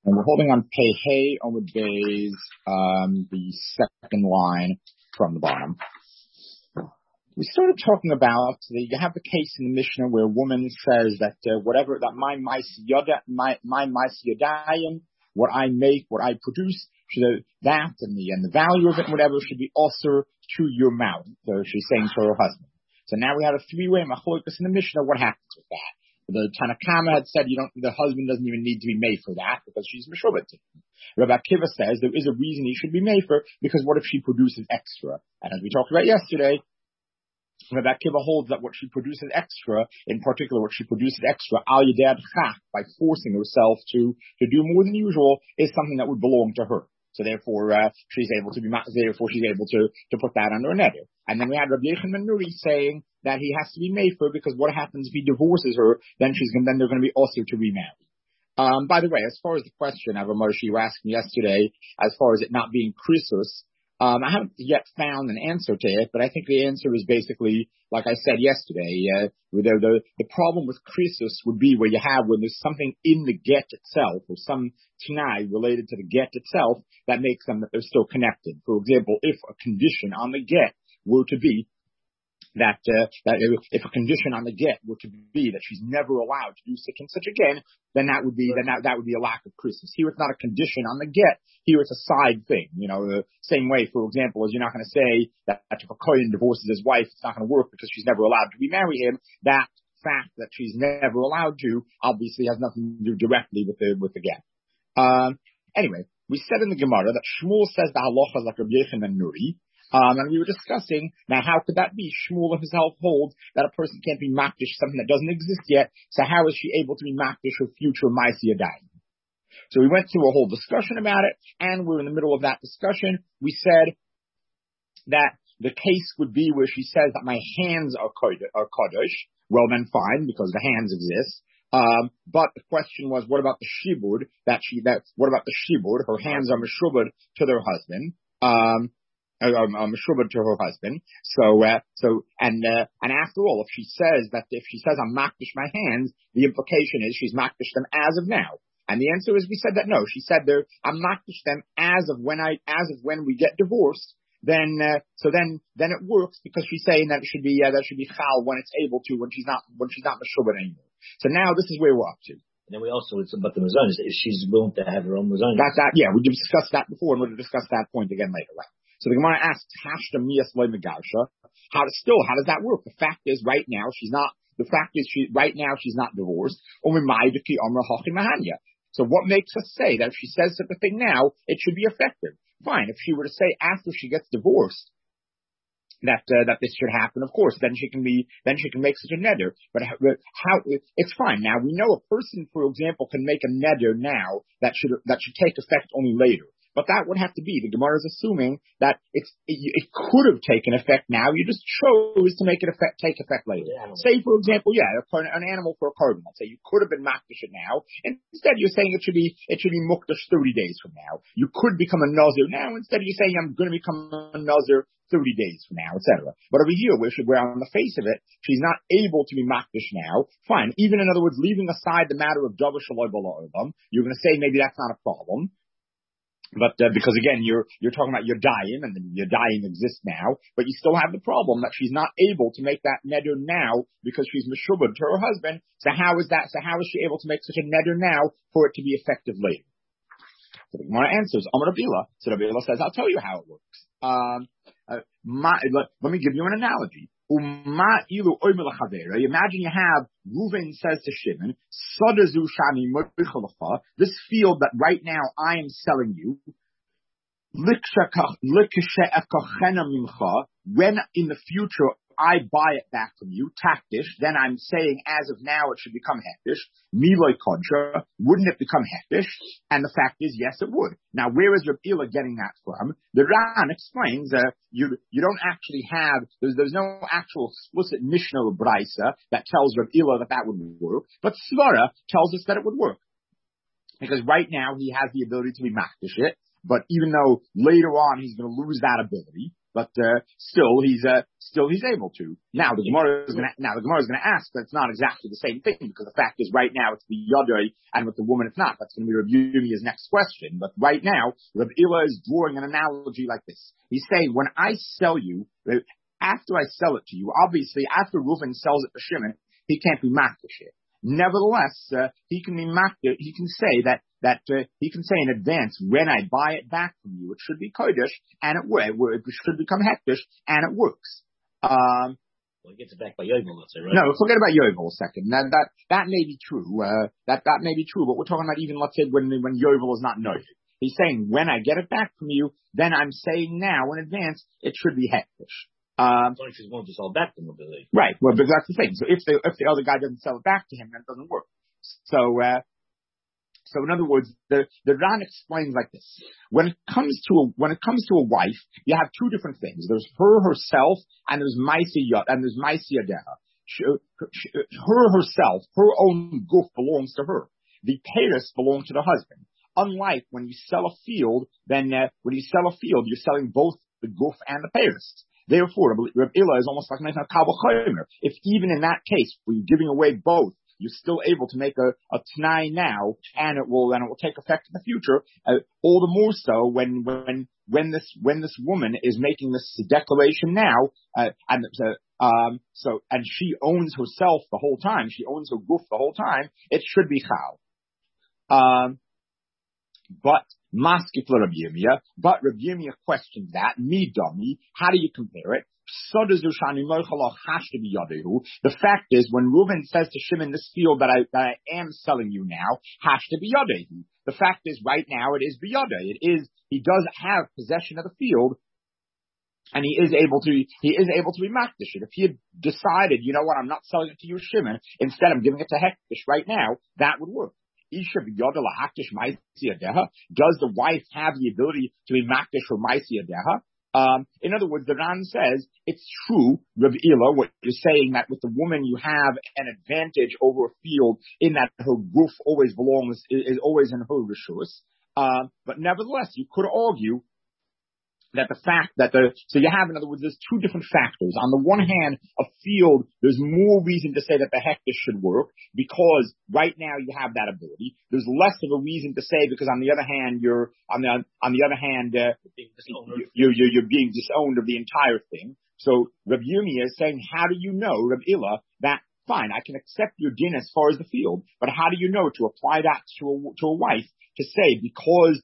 And we're holding on Pehei Omid Beis, the second line from the bottom. We started talking about you have the case in the Mishnah where a woman says that my mais yadayim, what I make, what I produce, that and the value of it, whatever, should be also to your mouth. So she's saying to her husband. So now we have a three-way machlokas in the Mishnah. What happens with that? The Tanna Kama had said the husband doesn't even need to be made for that because she's meshubet. Rabbi Akiva says there is a reason he should be made for, because what if she produces extra? And as we talked about yesterday, Rabbi Akiva holds that what she produces extra, in particular what she produces extra, al yedei chak, by forcing herself to do more than usual, is something that would belong to her. So therefore, she's able to put that under a neder. And then we had Rabbi Yechon ben Nuri saying that he has to be made for, because what happens if he divorces her? Then they're going to be also to remarry. By the way, as far as the question, Avramoshe, you asked me yesterday, as far as it not being krisus, I haven't yet found an answer to it, but I think the answer is basically, like I said yesterday, the problem with krisus would be when there's something in the get itself, or some t'nai related to the get itself, that makes them that they're still connected. For example, if a condition on the get were to be that if a condition on the get were to be that she's never allowed to do such and such again, then that would be a lack of krisus. Here it's not a condition on the get. Here it's a side thing. The same way, for example, as you're not going to say that if a kohen divorces his wife, it's not going to work because she's never allowed to remarry him. That fact that she's never allowed to obviously has nothing to do directly with the get. Anyway, we said in the Gemara that Shmuel says the halacha is like Rabbi Yechon ben Nuri. And we were discussing, now how could that be? Shmuel himself holds that a person can't be makdish something that doesn't exist yet, so how is she able to be makdish her future mais yadayim? So we went through a whole discussion about it, and we're in the middle of that discussion. We said that the case would be where she says that my hands are kadosh. Well then fine, because the hands exist. But the question was, what about the shibud? What about the shibud? Her hands are meshubad to their husband. Meshubad to her husband. And after all, if she says I'm makdish my hands, the implication is she's makdish them as of now. And the answer is, we said that no. She said I'm makdish them as of when we get divorced. Then it works, because she's saying that it should be chal when it's able to, when she's not meshubad anymore. So now this is where we're up to. And then it's about the mazonos. If she's willing to have her own mazonos. We discussed that before, and we'll discuss that point again later. Right? So the Gemara asks, Hashta miyas loy megarsha. How does that work? The fact is, right now she's not divorced. So what makes us say that if she says such a thing now, it should be effective? Fine. If she were to say after she gets divorced that this should happen, of course, then she can make such a neder. But how? It's fine. Now we know a person, for example, can make a neder now that should take effect only later. But that would have to be, the Gemara is assuming that it could have taken effect now. You just chose to make it take effect later. Say, for example, an animal for a korban. Say you could have been makdish it now, and instead you're saying it should be mukdash 30 days from now. You could become a nazir now. Instead you're saying I'm going to become a nazir 30 days from now, etc. But over here, where on the face of it, she's not able to be makdish now. Fine. Even in other words, leaving aside the matter of davar shaloi b'lo olam, you're going to say maybe that's not a problem. But because again, you're talking about your dying, and your dying exists now, but you still have the problem that she's not able to make that neder now because she's meshubad to her husband. So how is she able to make such a neder now for it to be effective later? So the Gemara answers, Amar Rabila. So Rabila says, I'll tell you how it works. Let me give you an analogy. Imagine you have Reuven says to Shimon, this field that right now I am selling you, when in the future I buy it back from you, takdish, then I'm saying as of now it should become hektish. Miloi kodra, wouldn't it become hektish? And the fact is, yes, it would. Now, where is Rabbi Ila getting that from? The Ran explains you don't actually have, there's no actual explicit Mishnah or Braisa that tells Rabbi Ila that would work, but Svara tells us that it would work. Because right now he has the ability to be makdish it, but even though later on he's going to lose that ability, but still he's able to. Now the Gemara is going to ask that it's not exactly the same thing, because the fact is right now it's the Yadai, and with the woman it's not. That's going to be Rabbi Yirmiyah's next question. But right now Rabbi Ila is drawing an analogy like this. He's saying, when I sell you, after I sell it to you, obviously after Reuven sells it to Shimon, he can't be makdash it. Nevertheless, he can be makdash. He can say that he can say in advance, when I buy it back from you, it should be kodesh, and it should become hekdesh, and it works. Well, he gets it back by Yovel, let's say, right? No, forget about Yovel a second. That may be true. That may be true, but we're talking about even, let's say, when Yovel is not noted. He's saying, when I get it back from you, then I'm saying now in advance, it should be hekdesh. As long as he's willing to sell it back to him, right? Well, but that's the thing. So if the other guy doesn't sell it back to him, then it doesn't work. So in other words, the Ran explains like this: when it comes to a wife, you have two different things. There's her herself, and there's Maisi Adeha. Her herself, her own guf belongs to her. The payers belong to the husband. Unlike when you sell a field, you're selling both the guf and the payers. Therefore, Reb Ila is almost like making a kal v'chomer. If even in that case, where you're giving away both, you're still able to make a t'nai now, and it will take effect in the future. All the more so when this woman is making this declaration now, and she owns herself the whole time. She owns her guf the whole time. It should be chal. But Maskif Rabbi Yirmiyah, but Rabbi Yirmiyah questions that. Me dummy, how do you compare it? The fact is, when Reuven says to Shimon, this field that I am selling you now, has to be yadehu. The fact is, right now it is biyadeh. He does have possession of the field, and he is able to be makdish it. If he had decided, you know what, I'm not selling it to you, Shimon, instead I'm giving it to Hektish right now, that would work. Isha b'yada lahaktish ma'isi adeha. Does the wife have the ability to be makdish or ma'isi adeha? In other words, the Ran says it's true, Rav Ila, what you're saying, that with the woman you have an advantage over a field in that her guf always is always in her rishus. But nevertheless, you could argue that the fact that so you have, in other words, there's two different factors. On the one hand, a field, there's more reason to say that the hektish should work, because right now you have that ability. There's less of a reason to say, because on the other hand, you're being disowned of the entire thing. So Reb Yirmiyah is saying, how do you know, Reb Ila, that fine, I can accept your din as far as the field, but how do you know to apply that to a wife, to say because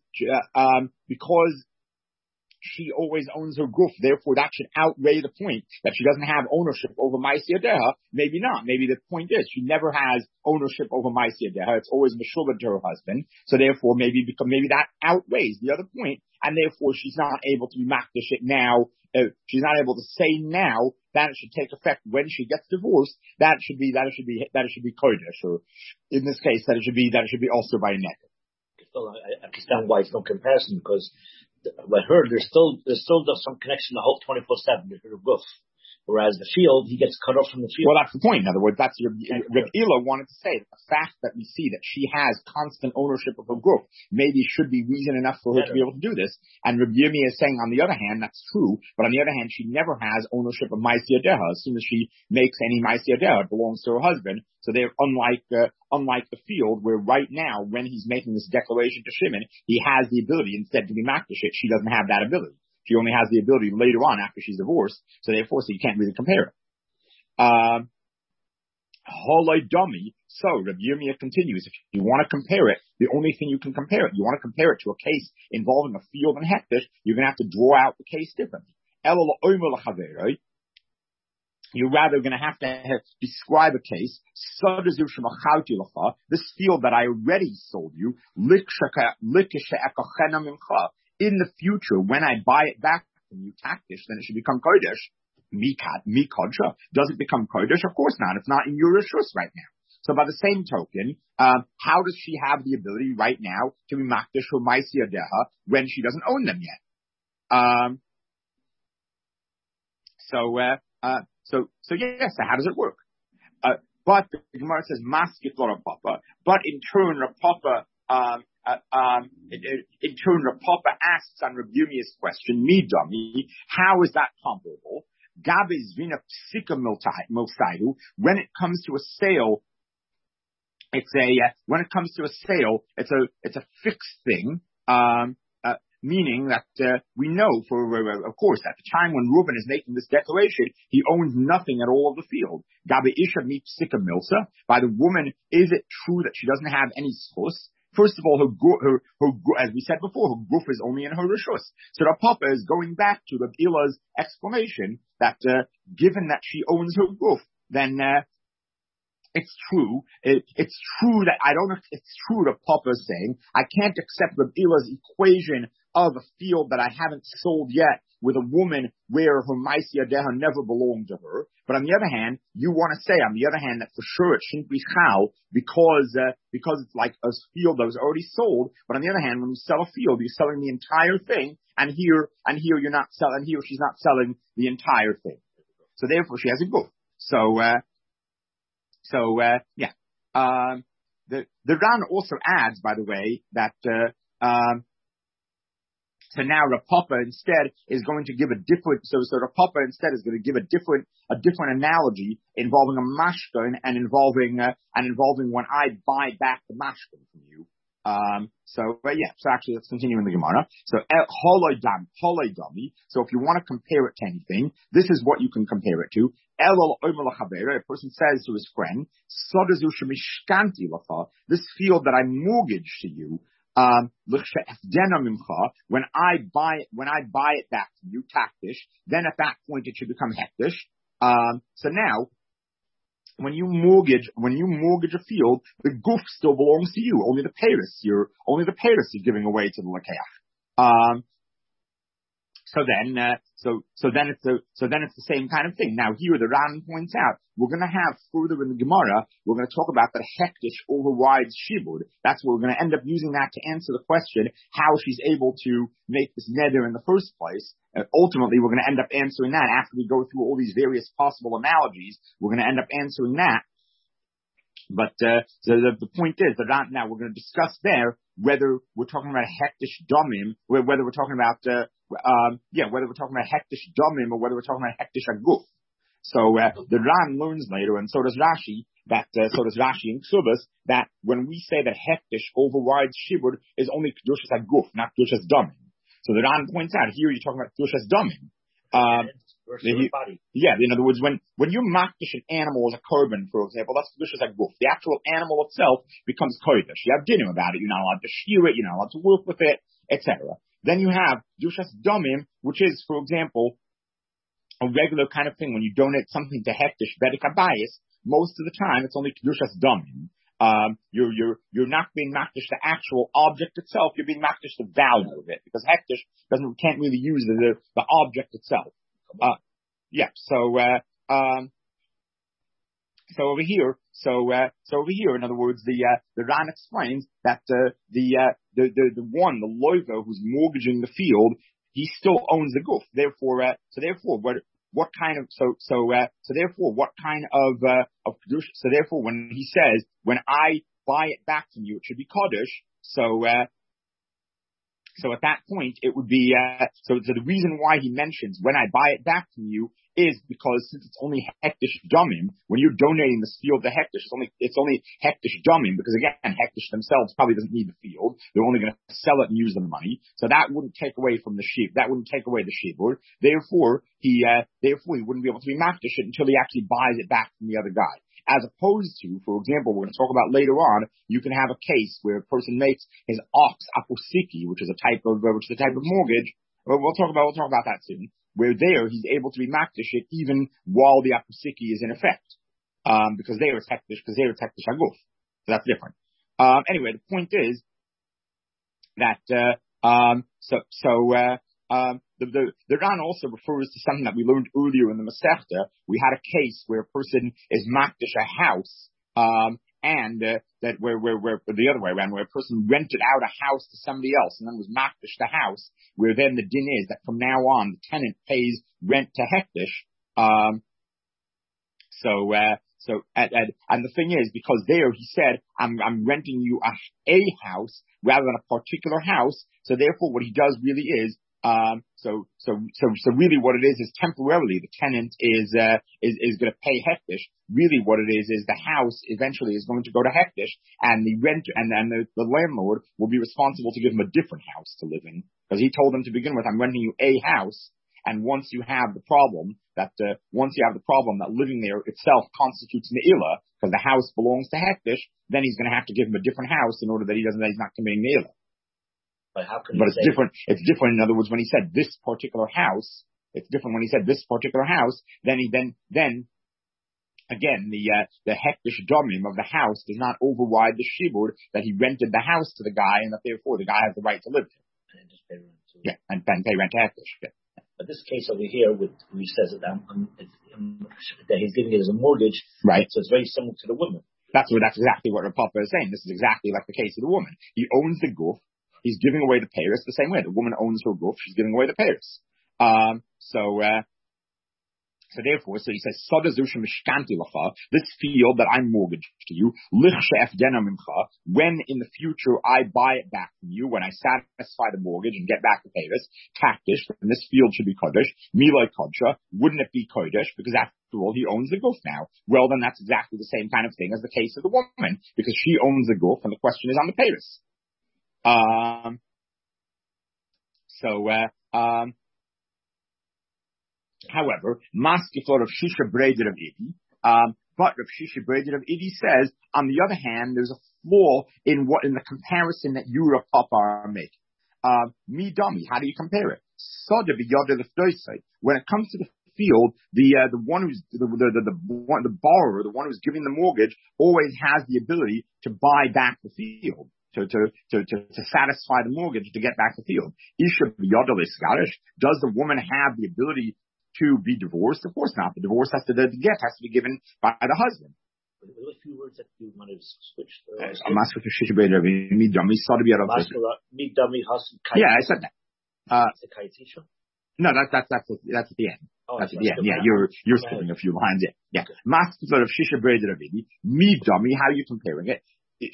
she always owns her guf, therefore that should outweigh the point that she doesn't have ownership over Ma'aseh Yadeha? Maybe not. Maybe the point is she never has ownership over Ma'aseh Yadeha. It's always meshulad to her husband. So therefore maybe that outweighs the other point, and therefore she's not able to be makdish it now. She's not able to say now that it should take effect when she gets divorced. That it should be kodesh, or in this case that it should be also by a neked. Well, I understand why it's no comparison, because by her, there's still some connection to hope 24/7 to her guf. Whereas the field, he gets cut off from the field. Well, that's the point. In other words, that's Reb Ila wanted to say that the fact that we see that she has constant ownership of her group maybe should be reason enough for her to be able to do this. And Reb Yirmiyah is saying, on the other hand, that's true, but on the other hand, she never has ownership of Ma'aseh Yadeha. As soon as she makes any Ma'aseh Yadeha, it belongs to her husband. So they're unlike the field, where right now, when he's making this declaration to Shimon, he has the ability instead to be makdish it. She doesn't have that ability. She only has the ability later on after she's divorced, so therefore, you can't really compare it. Holoi dummy. So Reb Yirmiyah continues. If you want to compare it, the only thing you can compare it, you want to compare it to a case involving a field and hektish, you're going to have to draw out the case differently. You're rather going to have to describe a case. This field that I already sold you, in the future, when I buy it back from you, takdish, then it should become kodesh. Mikodra. Does it become kodesh? Of course not. It's not in your rishus right now. So by the same token, how does she have the ability right now to be makdish or Ma'aseh Yadeha when she doesn't own them yet? So yes. So how does it work? But the Gemara says maskit lo Rav Papa. But in turn, Rav Papa in turn, Rav Papa asks on Rav Yirmiyah's question, Midami, how is that comparable? Gabe zvina psika milsaidu, when it comes to a sale, it's a fixed thing, meaning that we know of course, at the time when Reuben is making this declaration, he owns nothing at all of the field. Gabe isha psika milsa, by the woman, is it true that she doesn't have any schus? First of all, her, as we said before, her guf is only in her rishus. So Rav Papa is going back to Rav Ila's explanation that given that she owns her guf, then it's true. It's true that it's true that Papa is saying I can't accept Rav Ila's equation of a field that I haven't sold yet with a woman where her Maisya Deha never belonged to her. But on the other hand, you want to say, on the other hand, that for sure it shouldn't be Chal because it's like a field that was already sold. But on the other hand, when you sell a field, you're selling the entire thing, and here you're not selling, and here she's not selling the entire thing. So therefore she has a goof. The Ran also adds, by the way, that, so now Rav Papa instead is going to give a different, so Rav Papa instead is going to give a different analogy involving a mashkin and involving when I buy back the mashkin from you. So actually let's continue in the Gemara. So, holoi dami. So if you want to compare it to anything, this is what you can compare it to. A person says to his friend, this field that I mortgaged to you, when I buy it back from you, taktish, then at that point it should become hektish. So now, when you mortgage a field, the goof still belongs to you. Only the payros you're giving away to the lakeach. So then it's the same kind of thing. Now here the Ran points out, we're going to have further in the Gemara, we're going to talk about that hektish overrides shibud. That's what we're going to end up using that to answer the question, how she's able to make this neder in the first place. Ultimately, we're going to end up answering that after we go through all these various possible analogies. We're going to end up answering that. But the point is that now we're going to discuss there whether we're talking about hektish domim, whether we're talking about whether we're talking about hektish domim or whether we're talking about hektish aguf. So the Ran learns later, and so does Rashi in Ksubas, that when we say that hektish overrides shibud is only kedushas aguf, not kedushas domim. So the Ran points out here you're talking about kedushas domim. In other words, when you makdish an animal as a korban, for example, that's kedushas aguf. The actual animal itself becomes kodesh. You have dinim about it. You're not allowed to shear it. You're not allowed to work with it, etc. Then you have kedushas domim, which is, for example, a regular kind of thing. When you donate something to hektish bedek habayis, most of the time it's only kedushas domim. You're not being makdish the actual object itself. You're being makdish the value of it, because hektish can't really use the object itself. So over here, in other words, the Ran explains that the loiva who's mortgaging the field, he still owns the goof. Therefore, what kind of kedusha? So therefore, when he says, when I buy it back from you, it should be kaddish. So at that point, it would be, so the reason why he mentions when I buy it back from you is because since it's only hektish domim, when you're donating this field to hektish, it's only hektish domim, because again, hektish themselves probably doesn't need the field. They're only going to sell it and use the money. So that wouldn't take away from the sheep. That wouldn't take away the shibur. Therefore, he wouldn't be able to be makdish it until he actually buys it back from the other guy. As opposed to, for example, we're going to talk about later on, you can have a case where a person makes his ox apusiki, which is a type of mortgage. We'll talk about that soon. Where there he's able to be makdish it even while the apusiki is in effect, because there it's hektish aguf. So that's different. Anyway, the point is that the Ran also refers to something that we learned earlier in the Masechta. We had a case where a person is makdish a house, and that where the other way around, where a person rented out a house to somebody else and then was makdish the house, where then the din is that from now on the tenant pays rent to hektish. So And the thing is, because there he said, I'm renting you a house rather than a particular house. So therefore what he does really is, so really what it is temporarily the tenant is going to pay hektish. Really what it is the house eventually is going to go to hektish, and the renter and the landlord will be responsible to give him a different house to live in, because he told them to begin with, I'm renting you a house. And once you have the problem that living there itself constitutes ne'ilah, because the house belongs to hektish, then he's going to have to give him a different house in order that he's not committing ne'ilah. But it's different. It's different. In other words, when he said this particular house, it's different. When he said this particular house, then again the hektish domim of the house does not override the shibur that he rented the house to the guy, and that therefore the guy has the right to live there. And just pay rent. Yeah, and pay rent to hektish. Yeah. But this case over here, where he says that he's giving it as a mortgage, right? So it's very similar to the woman. That's exactly what Rav Papa is saying. This is exactly like the case of the woman. He owns the goof. He's giving away the payers the same way. The woman owns her goof. She's giving away the payers. So therefore, he says, this field that I'm mortgaged to you, when in the future I buy it back from you, when I satisfy the mortgage and get back the payers, takdish, then this field should be kodesh, miloi kodsha, wouldn't it be kodesh? Because after all, he owns the goof now. Well, then that's exactly the same kind of thing as the case of the woman, because she owns the goof, and the question is on the payers. However, Maskiflor of Shisha Braided of Idi, but Rav Shisha Braided of Idi says, on the other hand, there's a flaw in the comparison that you, Rav Papa, are making. Me dummy, how do you compare it? When it comes to the field, the one who's the borrower, the one who's giving the mortgage, always has the ability to buy back the field. To satisfy the mortgage, to get back the field. Does the woman have the ability to be divorced? Of course not. The divorce has to be given by the husband. There were a few words that you want to switch. Yeah, I said that. No, that's at the end. Oh, that's at the end. Yeah, you're skipping a few lines. Yeah. Master of Shisha Braided of Idi. Me dummy, how are you comparing it? The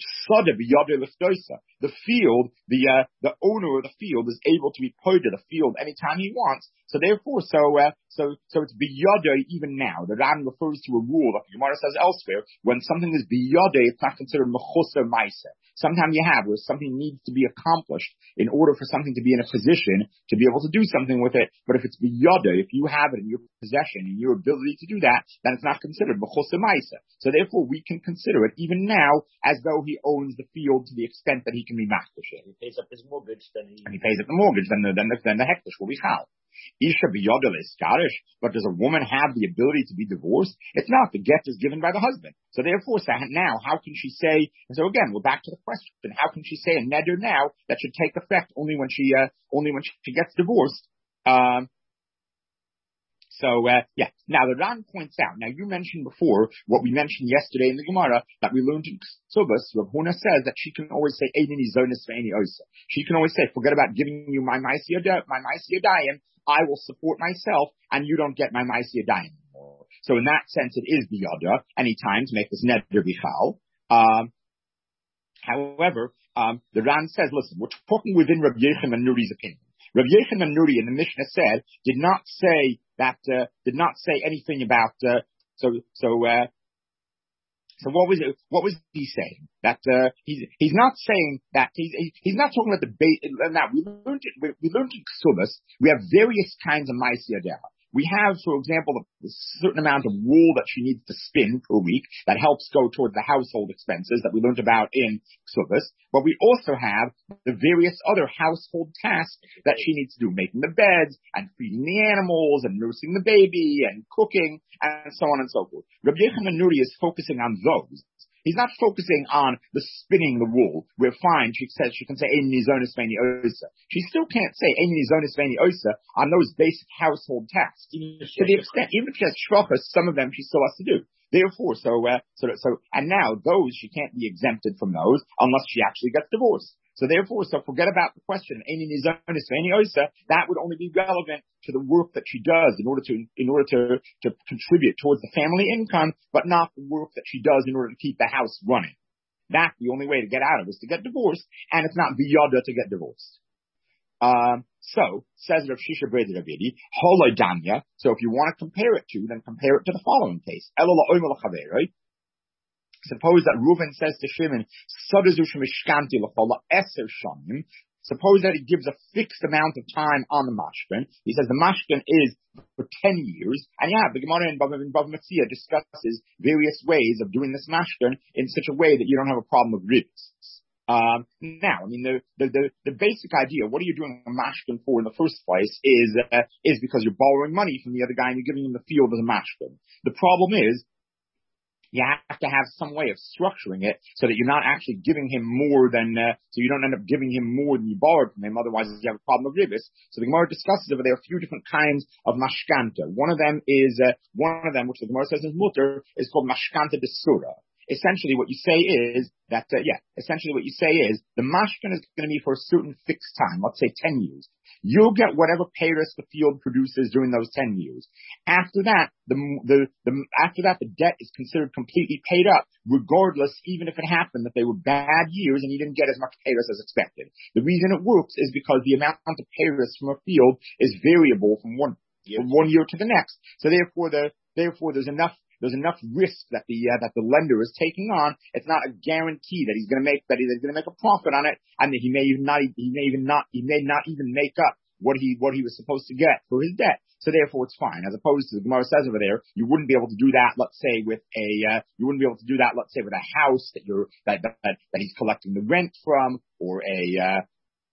field, the owner of the field is able to be paid to the field anytime he wants. So therefore, so it's biyade even now. The Ran refers to a rule that the Gemara says elsewhere. When something is biyade, it's not considered mechusa maisa. Sometimes you have where something needs to be accomplished in order for something to be in a position to be able to do something with it. But if it's biyade, if you have it in your possession and your ability to do that, then it's not considered mechusa maisa. So therefore, we can consider it even now as though he owns the field to the extent that he can be machdish. He pays up his mortgage, then he pays up the mortgage, then the hektish will be chal. Isha biyodel is Scottish, but does a woman have the ability to be divorced? It's not. The get is given by the husband. So therefore, now, how can she say, and so again, we're back to the question, how can she say a neder now that should take effect only when she gets divorced? Now the Ran points out, now you mentioned before, what we mentioned yesterday in the Gemara, that we learned in Ksubas, Rav Huna says that she can always say, Eini zonis ve'eini osa. She can always say, forget about giving you my Maisi Yadayim, I will support myself, and you don't get my Maisi Yadayim anymore. So in that sense, it is biyada, anytime to make this neder bichal. However, the Ran says, listen, we're talking within Rabbi Yechim and Nuri's opinion. Rabbi Yechim and Nuri in the Mishnah said, did not say anything about, so what was he saying? That, he's not saying that, he's not talking about the bait. Now, we learned in Ksubas, we have various kinds of Maisi Yadeha. We have, for example, a certain amount of wool that she needs to spin per week that helps go towards the household expenses that we learned about in Ksubas. But we also have the various other household tasks that she needs to do, making the beds and feeding the animals and nursing the baby and cooking and so on and so forth. Rabbi Yechim Nuri is focusing on those. He's not focusing on the spinning the wool. We're fine. She says she can say Eini zonis ve'eini osa. She still can't say Eini zonis ve'eini osa on those basic household tasks. To the extent, even if she has shvachas, some of them she still has to do. Therefore, and now those, she can't be exempted from those unless she actually gets divorced. So therefore, forget about the question, that would only be relevant to the work that she does in order to contribute towards the family income, but not the work that she does in order to keep the house running. That's the only way to get out of it, is to get divorced, and it's not biyada to get divorced. So, says Rav Shisha Breda Ravidi, Holoi Danya. So if you want to compare it to, then compare it to the following case. Suppose that Reuven says to Shimon, suppose that he gives a fixed amount of time on the mashkin. He says the mashkin is for 10 years. And the Gemara in Bava Metzia discusses various ways of doing this mashkin in such a way that you don't have a problem with ribs. Now, I mean, the basic idea, what are you doing a mashkin for in the first place is because you're borrowing money from the other guy and you're giving him the field as a mashkin. The problem is, you have to have some way of structuring it so that you're not actually giving him more than, so you don't end up giving him more than you borrowed from him. Otherwise, you have a problem of ribis. So the Gemara discusses over there a few different kinds of mashkanta. One of them, which the Gemara says is mutter, is called mashkanta de sura. Essentially what you say is that, the mashkin is going to be for a certain fixed time, let's say 10 years. You'll get whatever payers the field produces during those 10 years. After that, the debt is considered completely paid up, regardless, even if it happened that they were bad years and you didn't get as much payers as expected. The reason it works is because the amount of payers from a field is variable from one year to the next. So therefore there's enough risk that the lender is taking on. It's not a guarantee that he's going to make a profit on it, and that he may not even make up what he was supposed to get for his debt. So therefore it's fine. As opposed to the Gemara says over there, you wouldn't be able to do that, let's say with a house that he's collecting the rent from, or a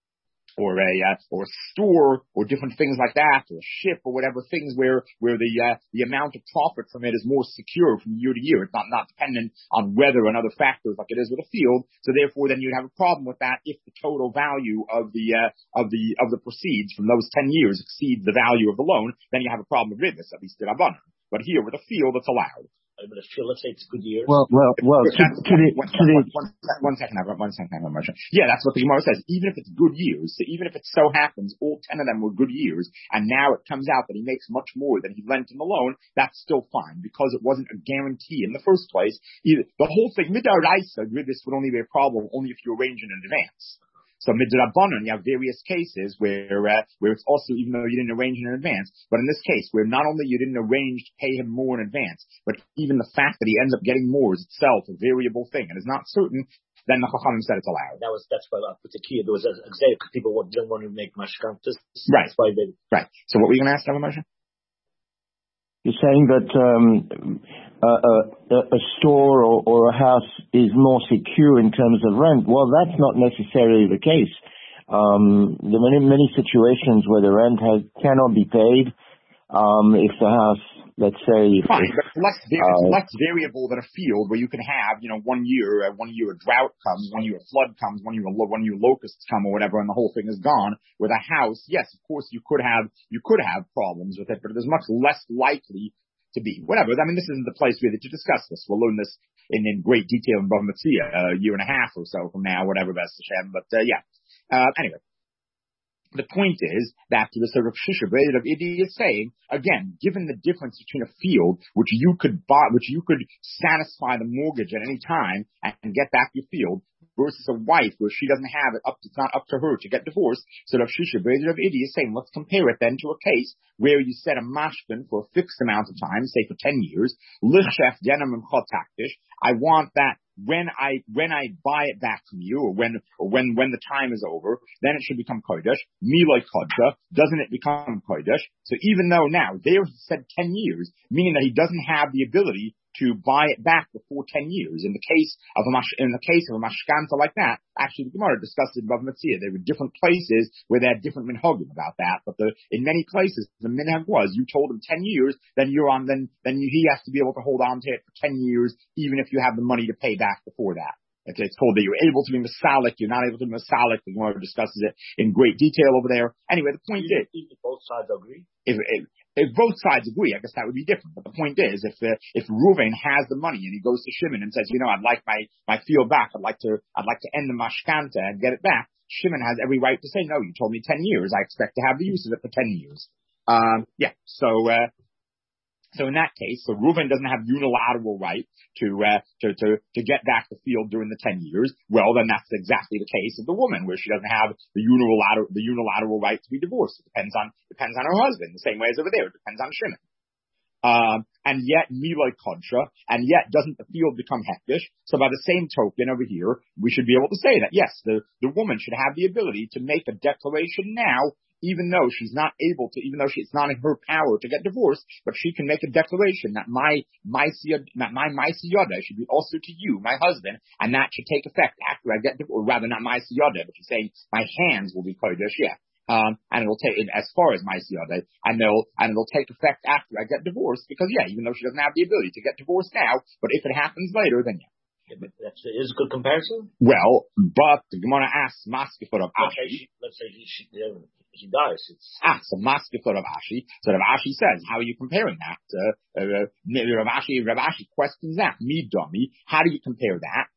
store, or different things like that, or a ship, or whatever, things where the amount of profit from it is more secure from year to year. It's not dependent on weather and other factors like it is with a field. So therefore, then you'd have a problem with that if the total value of the proceeds from those 10 years exceeds the value of the loan. Then you have a problem with ribis, at least in Abanah. But here with a field, it's allowed. But if let's say it's good years. One second. Yeah, that's what the Gemara says. Even if it's good years, so even if it so happens all 10 of them were good years, and now it comes out that he makes much more than he lent in the loan, that's still fine, because it wasn't a guarantee in the first place. The whole thing, midaraisa, this would only be a problem only if you arrange it in advance. So midrabanan, you have various cases where it's also, even though you didn't arrange it in advance, but in this case, where not only you didn't arrange to pay him more in advance, but even the fact that he ends up getting more is itself a variable thing and is not certain, then the Chachamim said it's allowed. That's why with the key, there was people didn't want to make mashkantas. Right. That's why they. Right. So what were you going to ask, Moshe? You're saying that a store or a house is more secure in terms of rent. Well, that's not necessarily the case. There are many situations where the rent cannot be paid if the house, let's say... Fine, but it's less variable than a field where you can have, 1 year a drought comes, 1 year a flood comes, 1 year locusts come or whatever, and the whole thing is gone. With a house, yes, of course you could have problems with it, but it is much less likely to be. Whatever. I mean, this isn't the place really to discuss this. We'll learn this in great detail in Bava Metzia a year and a half or so from now, whatever, B'ez Hashem. But anyway. The point is that the sort of Shisha Breda of Idi is saying, again, given the difference between a field which you could satisfy the mortgage at any time and get back your field, versus a wife where she doesn't have it, it's not up to her to get divorced. So the Shisha Breda of Idi is saying, let's compare it then to a case where you set a mashkin for a fixed amount of time, say for 10 years, lichshef denim and chotaktish. I want that when I buy it back from you, or when the time is over, then it should become kodesh. Miloi kodja, doesn't it become kodesh? So even though now there he said 10 years, meaning that he doesn't have the ability to buy it back before 10 years. In the case of a mashkanta like that, actually the Gemara discussed it in Bava Metzia. There were different places where they had different minhagim about that, but in many places the minhag was you told him 10 years, then he has to be able to hold on to it for 10 years, even if you have the money to pay back before that. It's told that you're able to be masalik, you're not able to be masalik. The Gemara discusses it in great detail over there. Anyway, the point is, both sides agree. if both sides agree, I guess that would be different. But the point is, if Reuven has the money and he goes to Shimon and says, I'd like my field back. I'd like to end the mashkanta and get it back. Shimon has every right to say, no, you told me 10 years. I expect to have the use of it for 10 years. So in that case, so Reuven doesn't have unilateral right to get back the field during the 10 years. Well, then that's exactly the case of the woman, where she doesn't have the unilateral right to be divorced. It depends on her husband, the same way as over there. It depends on Shimon. And yet Miloi Kontra, and yet doesn't the field become hektish? So by the same token over here, we should be able to say that yes, the woman should have the ability to make a declaration now, even though it's not in her power to get divorced, but she can make a declaration that my Maisiyada should be also to you, my husband, and that should take effect after I get divorced, or rather not Maisiyada, but she's saying my hands will be kodesh, and it'll take, as far as Maisiyada, and it'll take effect after I get divorced, because even though she doesn't have the ability to get divorced now, but if it happens later, then but that is a good comparison. Well, but the Gemara asks Maskefot of Ashi. Let's say he dies. So Maskefot of Ashi. So Rav Ashi says, how are you comparing that? Rav Ashi questions that. Midami. How do you compare that?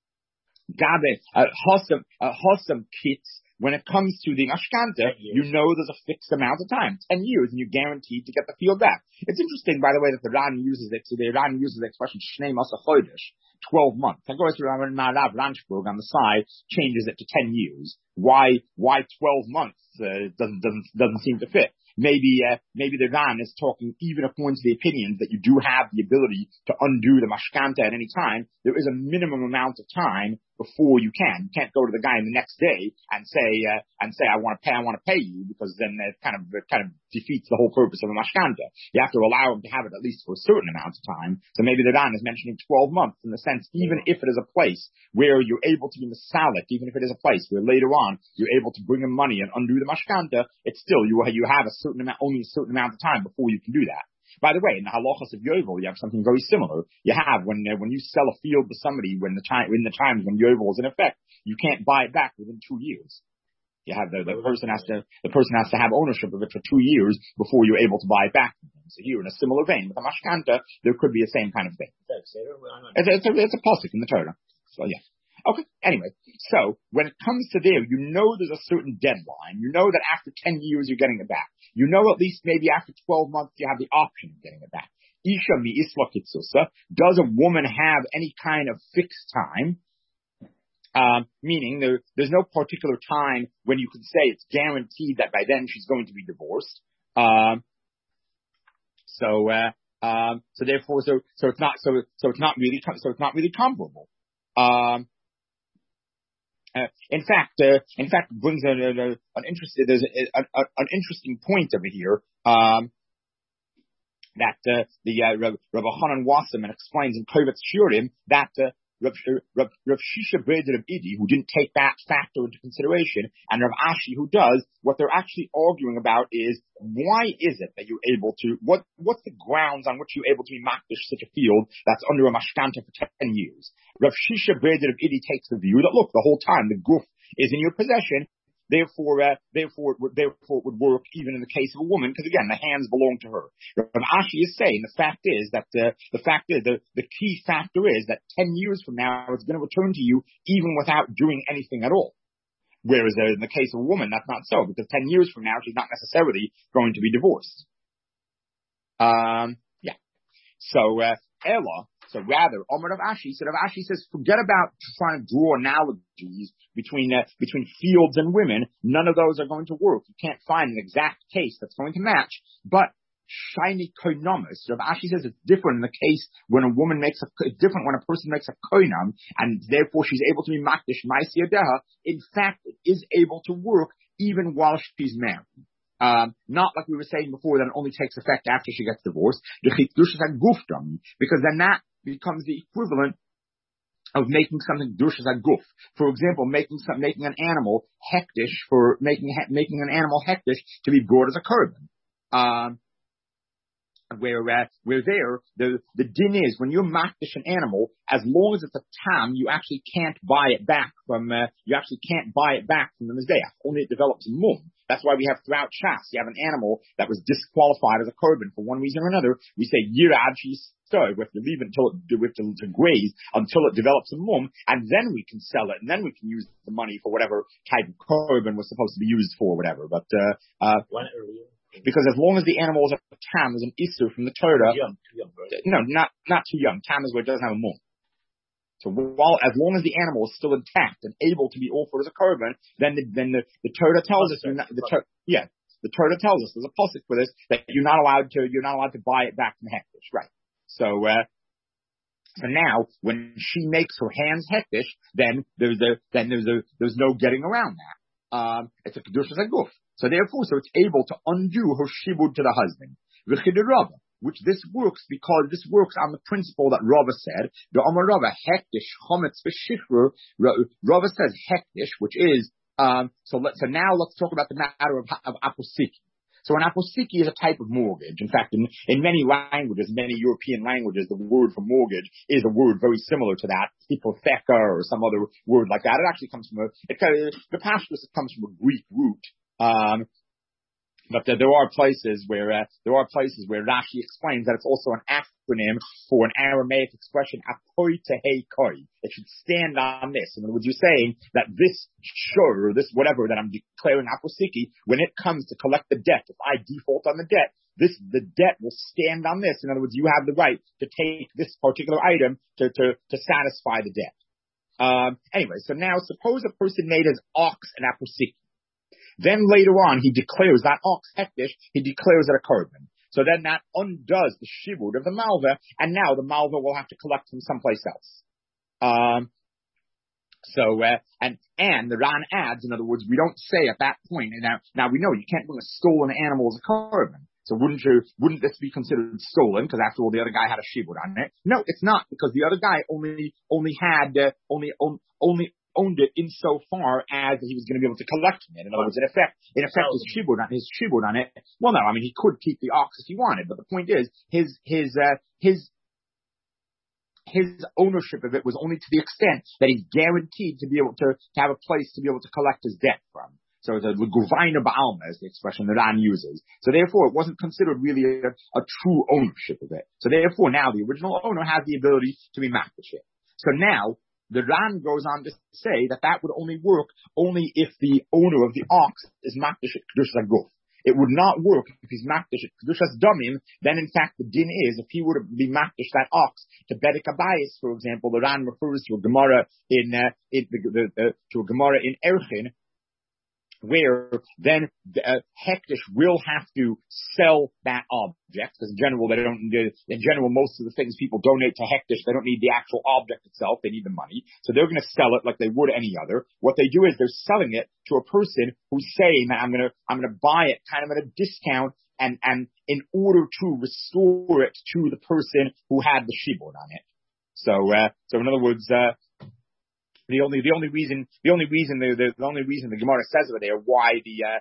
Gabe, Hossam kits. When it comes to the mashkanta, there's a fixed amount of time, 10 years, and you're guaranteed to get the field back. It's interesting, by the way, that the Ran uses it. So the Ran uses the expression Shnei Masa Chodesh, 12 months. And goes to Marav Ranchburg on the side, changes it to 10 years. Why 12 months doesn't seem to fit. Maybe the Ran is talking even according to the opinions that you do have the ability to undo the mashkanta at any time. There is a minimum amount of time before you can. You can't go to the guy the next day and say I want to pay you, because then it kind of defeats the whole purpose of a mashkanta. You have to allow him to have it at least for a certain amount of time. So maybe the Ran is mentioning 12 months in the sense, even if it is a place where you're able to be masalik, even if it is a place where later on you're able to bring him money and undo the mashkanta, it's still you have only a certain amount of time before you can do that. By the way, in the halachas of Yovel, you have something very similar. You have when you sell a field to somebody in the times when Yovel is in effect, you can't buy it back within 2 years. You have the person has to have ownership of it for 2 years before you're able to buy it back. So here, in a similar vein, with a mashkanta, there could be the same kind of thing. It's a pasuk in the Torah. So yeah. Okay, anyway, so when it comes to there, there's a certain deadline. You know that after 10 years you're getting it back. You know at least maybe after 12 months you have the option of getting it back. Isha mi isla kitsusa. Does a woman have any kind of fixed time? Meaning there's no particular time when you can say it's guaranteed that by then she's going to be divorced. So it's not really comparable. In fact, brings an interesting point over here, that Rabbi Hanan Wasserman explains in Kovetz Shurim that Rav Shisha Breder of Idi, who didn't take that factor into consideration, and Rav Ashi, who does, what they're actually arguing about is, why is it that you're able to, what's the grounds on which you're able to be makdish such a field that's under a mashkanta for 10 years? Rav Shisha Breder of Idi takes the view that, look, the whole time the guf is in your possession, therefore it would work even in the case of a woman, because again, the hands belong to her. Rav Ashi is saying the key factor is that 10 years from now it's going to return to you even without doing anything at all. Whereas in the case of a woman, that's not so, because 10 years from now she's not necessarily going to be divorced. So rather, Rav Ashi says, forget about trying to draw analogies between fields and women. None of those are going to work. You can't find an exact case that's going to match. But shiny koinomus, Rav Ashi says it's different in the case when when a person makes a koinam, and therefore she's able to be makdish ma'aseh yadeha. In fact, it is able to work even while she's married. Not like we were saying before, that it only takes effect after she gets divorced. Because then that becomes the equivalent of making something dushas aguf. For example, making an animal hektish to be brought as a korban. Where the din is, when you're makdish an animal, as long as it's a tam, you actually can't buy it back from the mizbeach. Only it develops a mum. That's why we have throughout Shas, you have an animal that was disqualified as a korban for one reason or another. We say yirad shistoi, we have to leave it to graze until it develops a mum, and then we can sell it, and then we can use the money for whatever type of korban was supposed to be used for, whatever. But because as long as the animal is a tam, is an issur from the Torah. Too young, right? No, not too young. Tam is where it doesn't have a mum. So as long as the animal is still intact and able to be offered as a korban, then the Torah tells us the Torah tells us there's a pasuk for this that you're not allowed to buy it back from hektish, right? So now when she makes her hands hektish, then there's no getting around that. It's a kedushas haguf. So therefore, it's able to undo her shibud to the husband. Which this works because this works on the principle that Rava said, the Amar Rava, hektish, chometz v'shifra, Rava says hektish, which is, so now let's talk about the matter of aposiki. So an aposiki is a type of mortgage. In fact, in many languages, many European languages, the word for mortgage is a word very similar to that, hypotheka or some other word like that. It actually comes from the pashtus, it comes from a Greek root. But there are places where Rashi explains that it's also an acronym for an Aramaic expression, apoi tehei koi. It should stand on this. In other words, you're saying that this shur, or this whatever that I'm declaring aposiki, when it comes to collect the debt, if I default on the debt, the debt will stand on this. In other words, you have the right to take this particular item to satisfy the debt. Anyway, so now suppose a person made his ox an aposiki. Then later on, he declares that ox hektish, he declares it a korban. So then that undoes the shibud of the malva, and now the malva will have to collect from someplace else. And the Ran adds, in other words, we don't say at that point, and now we know you can't bring a stolen animal as a korban. So wouldn't this be considered stolen? Because after all, the other guy had a shibud on it. No, it's not, because the other guy only owned it insofar as he was going to be able to collect from it. In other words, in effect, his shibud on it. Well, no, I mean, he could keep the ox if he wanted, but the point is, his ownership of it was only to the extent that he's guaranteed to be able to have a place to be able to collect his debt from. So it's a guvaina ba'alma is the expression that Ran uses. So therefore, it wasn't considered really a true ownership of it. So therefore, now the original owner has the ability to be makdash it. So now, the Ran goes on to say that would only work only if the owner of the ox is makdash at kedushas haguf. It would not work if he's makdash at kedushas damim. Then, in fact, the din is if he were to be makdash that ox to bedek abayis, for example, the Ran refers to a gemara in Erchin, where then hektish will have to sell that object, because in general most of the things people donate to hektish, they don't need the actual object itself, they need the money. So they're going to sell it like they would any other. What they do is they're selling it to a person who's saying that I'm going to buy it kind of at a discount, and in order to restore it to the person who had the shibud on it. So in other words, The only reason the Gemara says over there why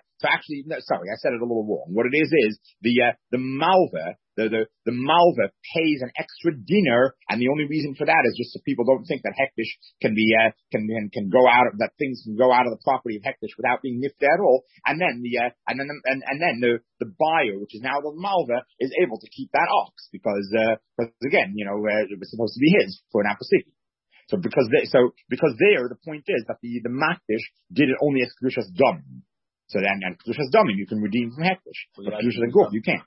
I said it a little wrong. What it is the malva, the malva pays an extra dinar, and the only reason for that is just so people don't think that hektish can go out of that things can go out of the property of hektish without being nifta at all. And then the buyer, which is now the malva, is able to keep that ox because again, it was supposed to be his for an aposiki. So because the point is that the makdish did it only as kedushas damim. So then, and kedushas damim you can redeem from hektish, but kedushas haguf you can't.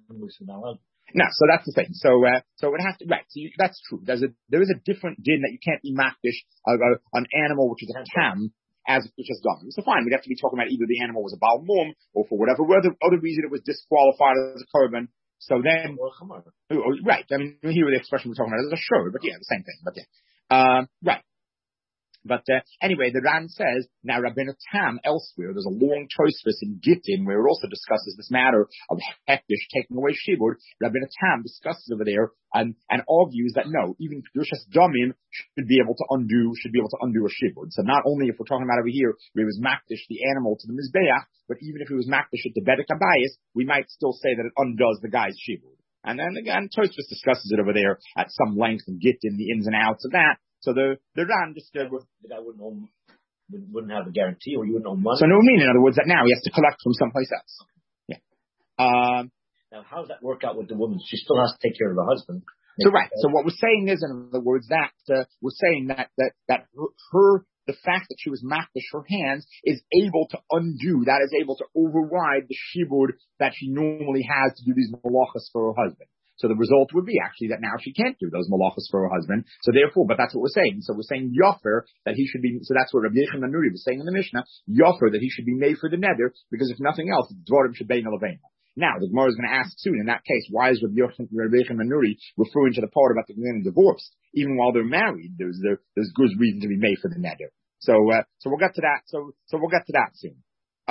No, so that's the thing. So it has to, right. So that's true. There is a different din that you can't be makdish an animal which is a tam as kedushas damim. So fine, we'd have to be talking about either the animal was a baal mum or for whatever other reason it was disqualified as a korban. So then, right. I mean, here the expression we're talking about is a shur, but yeah, the same thing. But yeah. Right. But anyway, the Ran says, now Rabbeinu Tam elsewhere, there's a long Tosfos in Gittin where it also discusses this matter of hektish taking away shibud. Rabbeinu Tam discusses over there and argues that no, even kedushas damim should be able to undo a shibud. So not only if we're talking about over here where it was makdish the animal to the mizbeach, but even if it was makdish at the bedek abayis, we might still say that it undoes the guy's shibud. And then again, Tosfos discusses it over there at some length and Gittin, the ins and outs of that. So the Ran just the guy wouldn't own wouldn't have a guarantee, or you wouldn't owe money. So no mean, in other words, that now he has to collect from someplace else. Yeah. Now, how does that work out with the woman? She still has to take care of the husband. So right. So what we're saying is, in other words, that we're saying that her the fact that she was makdish her hands is able to undo, that is able to override the shibud that she normally has to do these malachas for her husband. So the result would be actually that now she can't do those malachas for her husband. So therefore, but that's what we're saying. So we're saying Yofer, that he should be, so that's what Rabbi Yechon Manuri was saying in the Mishnah, Yofer, that he should be made for the neder, because if nothing else, Dvarim should be Nalaveina. Now, the Gemara is going to ask soon, in that case, why is Rabbi Yechon Manuri referring to the part about the getting divorced? Even while they're married, there's good reason to be made for the neder. So we'll get to that. So we'll get to that soon.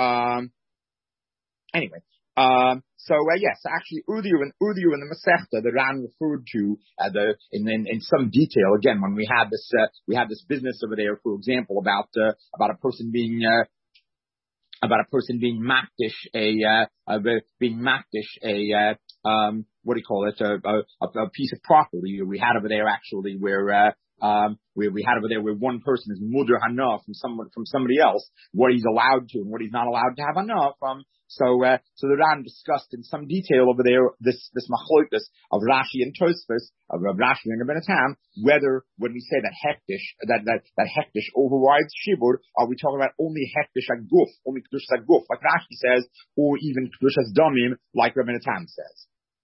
Anyway. Yes, actually, earlier in the Masechta, the Ran referred to in some detail again when we had this business over there, for example, about a person being makdish what do you call it, a piece of property. We had over there actually where one person is mudar hana from somebody else, what he's allowed to and what he's not allowed to have hana from. So the Ran discussed in some detail over there this machlokas of Rashi and Tosfos, of Rashi and Rabbeinu Tam, whether when we say that hektish overrides shibur, are we talking about only hektish aguf, only kedushas aguf, like Rashi says, or even kedushas damim, like Rabbeinu Tam says.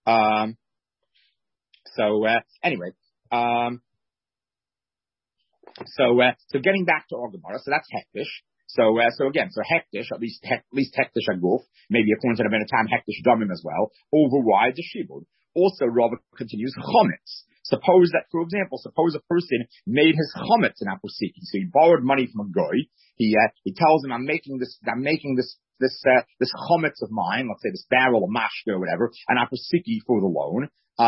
So getting back to our Gemara, so that's hektish. So hektish, at least hektish aguf, maybe according to the Rabbeinu Tam, hektish damim as well, overrides the shibud. Also, Rava continues chometz. Suppose that, for example, a person made his chometz in Apusiki. So he borrowed money from a goy. He tells him, I'm making this chometz of mine, let's say this barrel of mashka or whatever, an Apusiki for the loan.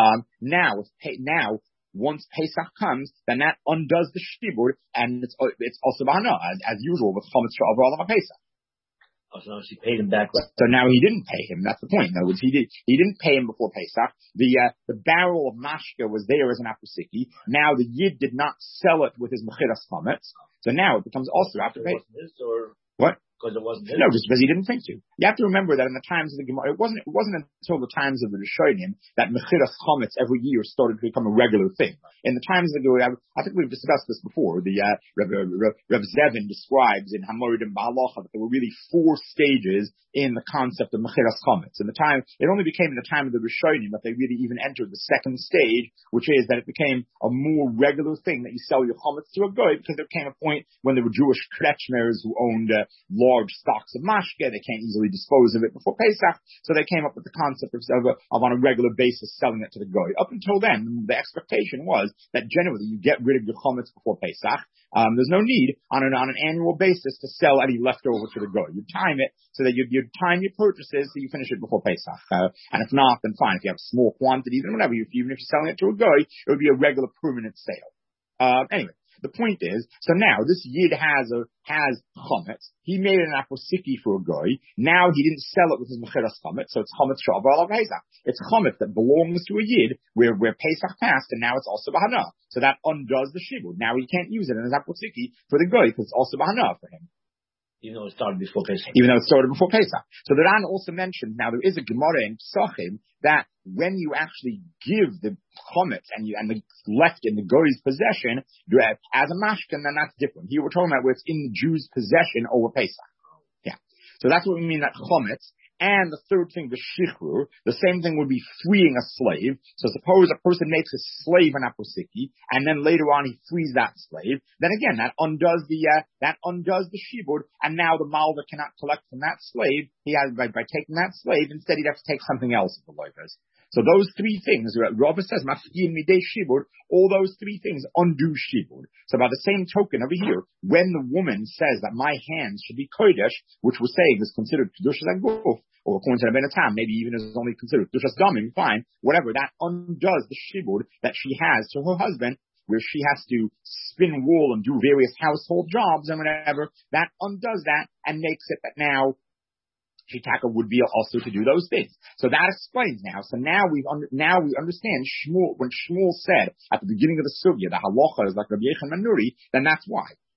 Now, once Pesach comes, then that undoes the shibur, and it's also bahana, as usual with chometz sha'avar of Pesach. Oh, so now she paid him back. So now he didn't pay him. That's the point. In other words, he didn't pay him before Pesach. The barrel of mashka was there as an apusiki. Now the yid did not sell it with his mechiras chometz. So now it becomes also after Pesach. What? Because it wasn't his. No, just because he didn't think to. You have to remember that in the times of the Gemara, it wasn't until the times of the Rishonim that mechiras chometz every year started to become a regular thing. In the times of the Gemara, I think we've discussed this before. The Reb Zevin describes in Hamorim Ba'alacha that there were really 4 stages in the concept of mechiras chometz. It only became in the time of the Rishonim that they really even entered the second stage, which is that it became a more regular thing that you sell your chometz to a goy, because there came a point when there were Jewish kretschmers who owned large stocks of mashke. They can't easily dispose of it before Pesach, so they came up with the concept of on a regular basis selling it to the goy. Up until then, the expectation was that generally you get rid of your chometz before Pesach. There's no need on an annual basis to sell any leftover to the goy. You time it so that you time your purchases so you finish it before Pesach. And if not, then fine. If you have small quantities and whatever, even if you're selling it to a goy, it would be a regular permanent sale. Anyway. The point is, so now this yid has chometz. He made an aposiki for a goy. Now he didn't sell it with his mechiras chometz, so it's chometz sha'avar alav Pesach. It's chometz that belongs to a yid where Pesach passed, and now it's also bahana. So that undoes the shibud. Now he can't use it in his aposiki for the goy because it's also bahana for him. Even though it started before Pesach. So the Ran also mentioned, now there is a Gemara in Psachim that when you actually give the chometz and the left in the goy's possession as a mashkan, then that's different. Here we're talking about where it's in the Jew's possession over Pesach. Yeah. So that's what we mean that chometz. And the third thing, the shichrur, the same thing would be freeing a slave. So suppose a person makes a slave an aposiki, and then later on he frees that slave. Then again, that undoes the shibud, and now the malva cannot collect from that slave. He has by taking that slave, instead he'd have to take something else of the loivers. So those 3 things, Rava says, mafkiyin midei shibud, all those 3 things undo shibud. So by the same token over here, when the woman says that my hands should be kodesh, which we're saying is considered kedushas aguf, or according to Rabbeinu Tam, maybe even is only considered kedushas damim, fine, whatever, that undoes the shibud that she has to her husband, where she has to spin wool and do various household jobs and whatever. That undoes that and makes it that now Shitaka would be also to do those things. So that explains now. So now we understand Shmuel, when Shmuel said at the beginning of the sugya, the halacha is like Rabbi Yechon Manuri, then that's why.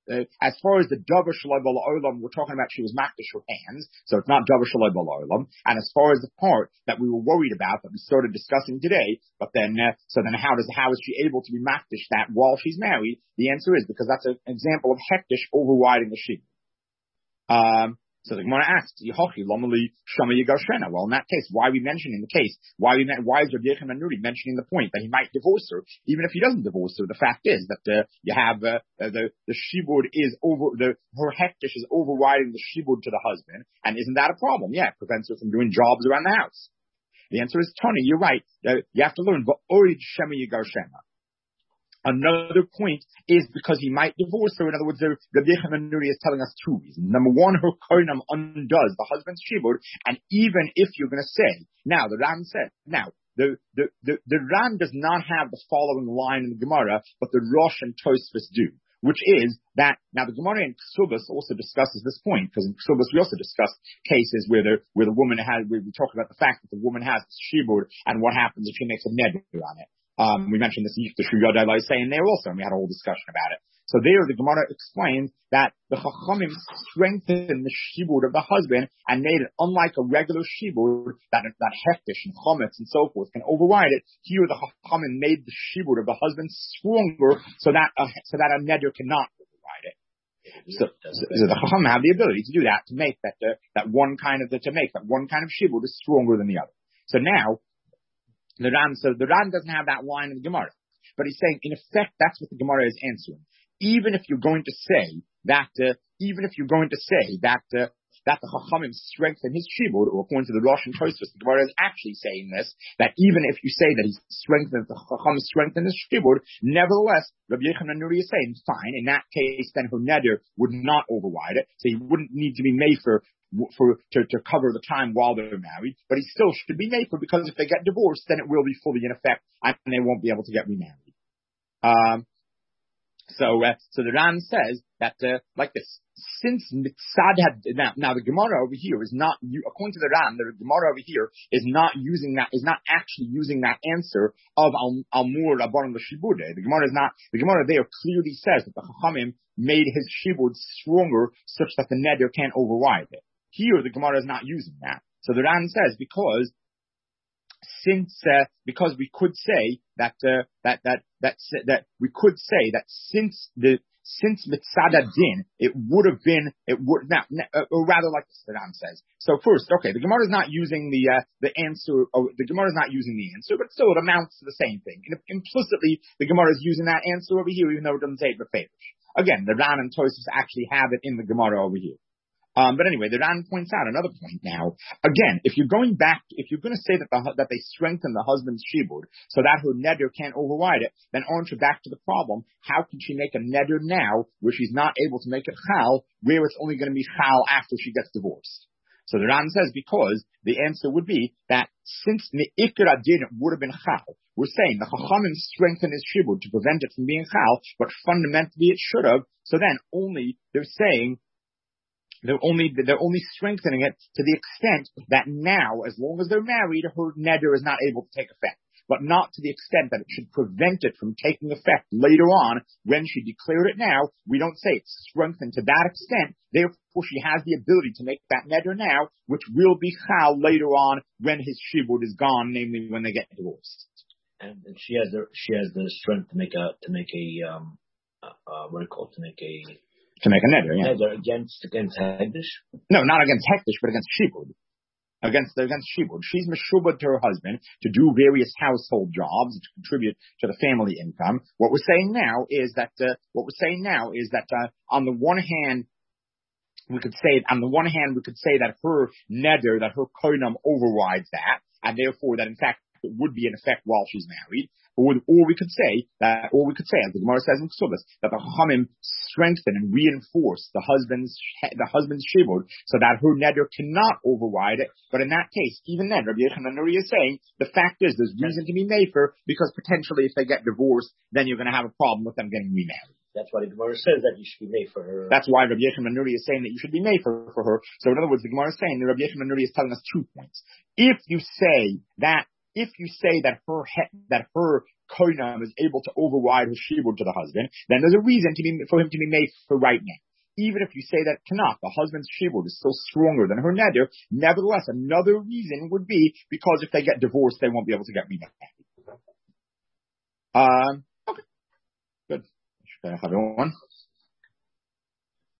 as far as the davar shaloi b'la olam, we're talking about she was makdish her hands, so it's not davar shaloi b'la olam. And as far as the part that we were worried about that we started discussing today, but then how is she able to be makdish that while she's married? The answer is because that's an example of hektish overriding the sheep. So the Gemara asks, Yehochi lomali shama yigarshena. Well, in that case, why are we mentioning the case? Why is Rabbi Yochanan Nuri mentioning the point that he might divorce her, even if he doesn't divorce her? The fact is that you have the shibud is over her hektish is overriding the shibud to the husband, and isn't that a problem? Yeah, it prevents her from doing jobs around the house. The answer is Tony. You're right. You have to learn va'oid shema yigarshena. Another point is because he might divorce her. In other words, Rabbi Yochanan Nuri is telling us two reasons. Number one, her koinam undoes the husband's shibud, and even if you're going to say, now the Ran said, the Ran does not have the following line in the Gemara, but the Rosh and Tosfos do, which is that, now the Gemara in Ksubas also discusses this point, because in Ksubas we also discussed cases where the woman we talk about the fact that the woman has shibud, and what happens if she makes a neder on it. We mentioned this in Yiftach Yodai saying there also, and we had a whole discussion about it. So there, the Gemara explains that the Chachamim strengthened the shibud of the husband and made it unlike a regular shibud that hektish and chametz and so forth can override it. Here, the Chachamim made the shibud of the husband stronger so that a neder cannot override it. So the Chachamim have the ability to do that, to make that one kind of shibud is stronger than the other. So now, the Ran doesn't have that line in the Gemara, but he's saying, in effect, that's what the Gemara is answering. Even if you're going to say that the Chachamim strengthen his shibud, or according to the Rosh and Tosfos, the Gemara is actually saying this, that even if you say that the Chachamim strengthen his shibud, nevertheless, Rabbi Yochanan Nuri is saying, fine, in that case, then her neder would not override it, so he wouldn't need to be made to cover the time while they're married, but he still should be made for, because if they get divorced, then it will be fully in effect, and they won't be able to get remarried. So the Ran says that, like this, since Mitzad had, now the Gemara over here is not, according to the Ran, the Gemara over here is not actually using that answer of Almur Rabbanon L'Shibude. The Gemara there clearly says that the Chachamim made his shibud stronger such that the neder can't override it. Here, the Gemara is not using that. So the Ran says because we could say that since Mitzad Din, or rather like this, the Ran says. So first, okay, the Gemara is not using the answer, but still it amounts to the same thing. And implicitly, the Gemara is using that answer over here, even though it doesn't say it beferish. Again, the Ran and Tosfos actually have it in the Gemara over here. But anyway, the Ran points out another point now. Again, if you're going to say that they strengthen the husband's shibud so that her neder can't override it, then aren't you back to the problem? How can she make a neder now where she's not able to make it chal, where it's only going to be chal after she gets divorced? So the Ran says because the answer would be that since me'ikar adin would have been chal, we're saying the Chachamim strengthened his shibud to prevent it from being chal, but fundamentally it should have. So then they're saying they're only strengthening it to the extent that now, as long as they're married, her neder is not able to take effect, but not to the extent that it should prevent it from taking effect later on when she declared it now. We don't say it's strengthened to that extent. Therefore, she has the ability to make that neder now, which will be chal later on when his shibud is gone, namely when they get divorced. And she has the strength to make a neder, yeah. Neder against hektish? No, not against hektish, but against shibud. Against shibud. She's meshubad to her husband to do various household jobs to contribute to the family income. What we're saying now is that on the one hand, we could say that her neder, that her koinam overrides that, and therefore that in fact it would be in effect while she's married. Or we could say, as the Gemara says in Ksubas, that the Chachamim strengthen and reinforce the husband's shibud so that her neder cannot override it. But in that case, even then, Rabbi Yochanan Nuri is saying the fact is there's reason to be made for, because potentially if they get divorced, then you're going to have a problem with them getting remarried. That's why the Gemara says that you should be made for her. That's why Rabbi Yochanan Nuri is saying that you should be made for her. So in other words, the Gemara is saying that Rabbi Yochanan Nuri is telling us 2 points. If you say that if you say that her koinam is able to override her shibud to the husband, then there's a reason for him to be made for right now. Even if you say that Tanakh, the husband's shibud, is still stronger than her neder, nevertheless, another reason would be because if they get divorced, they won't be able to get remarried. Okay, good. Have everyone.